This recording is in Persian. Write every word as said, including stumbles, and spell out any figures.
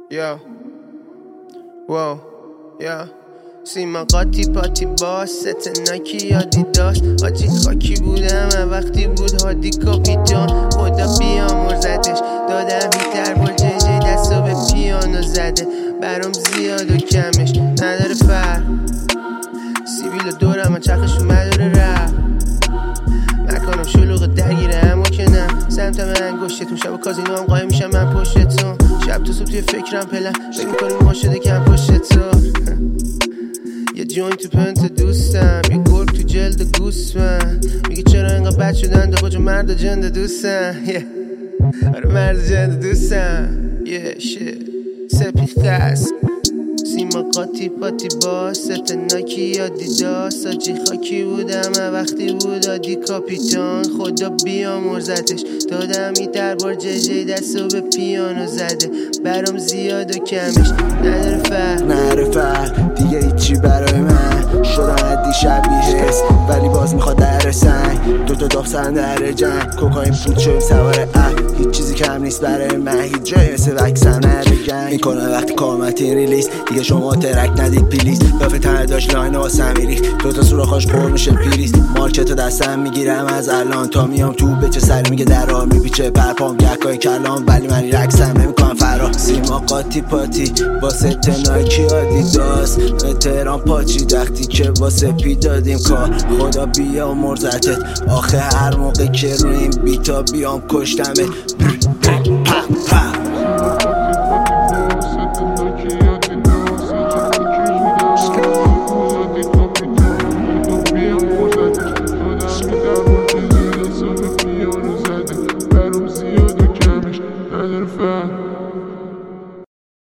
یا واو یا سیما قاطی پاتی باز ست ناکی یادی داشت آجی خاکی بودم وقتی بود هادی کاپیتان خدا بیامرزتش دادم هیتر با جیجی دستا به پیانو زده برام زیاد و کمش نداره فر سیبیل و دورم من چرخش اومداره رفت مکانم شلوغ درگیره اما که نه سمتم انگشتتون شب و کازینو هم قایم میشم من پشتتون شب تو صبح توی فکرم پلن فکر میکنیم ما شده کم پشتتون یه جوین تو پنت دوستم یه گرگ تو جلد گوسفند میگه چرا اینقدر بد شدن دا کجا مرد جند دوستم آره مرد جند دوستم یه شit سپی خست سیما قاطی پاتی با ست ناکی یادی داست آجی خاکی بودم وقتی بود آدی کاپیتان خدا بیامرزتش دادم ای در بار ججی دستو به پیانو زده برام زیاد و کمش نداره فر نداره فر دیگه هیچی برای من شدم عدی شبیه هست ولی باز میخواد در سنگ دوتا داغ سن در جنگ کوکاین فود شدیم سوار اه هیچ چیزی کم نیست برای من هیچ جایی مثل وکسم نره گنگ میکنه وقتی کامتی ریلیز دیگه شما ترک ندید پلیز دافه تنه داشت لاین واسه میریخ دوتا سوراخاش پر میشه پیریز مارکتو دستم میگیرم از الان تا میام تو بچه سری میگه درها میبیچه پرپام گهگاه کلام ولی من رقصم نمیکنم فرا سیما قاطی پاتی واسه تنایکی آدی داست تهران پاچی دختی که واسه پی دادیم کار خدا بیا مرزتت آخه هر موقع که روی این بیتا بیام کشتمت نداره فهم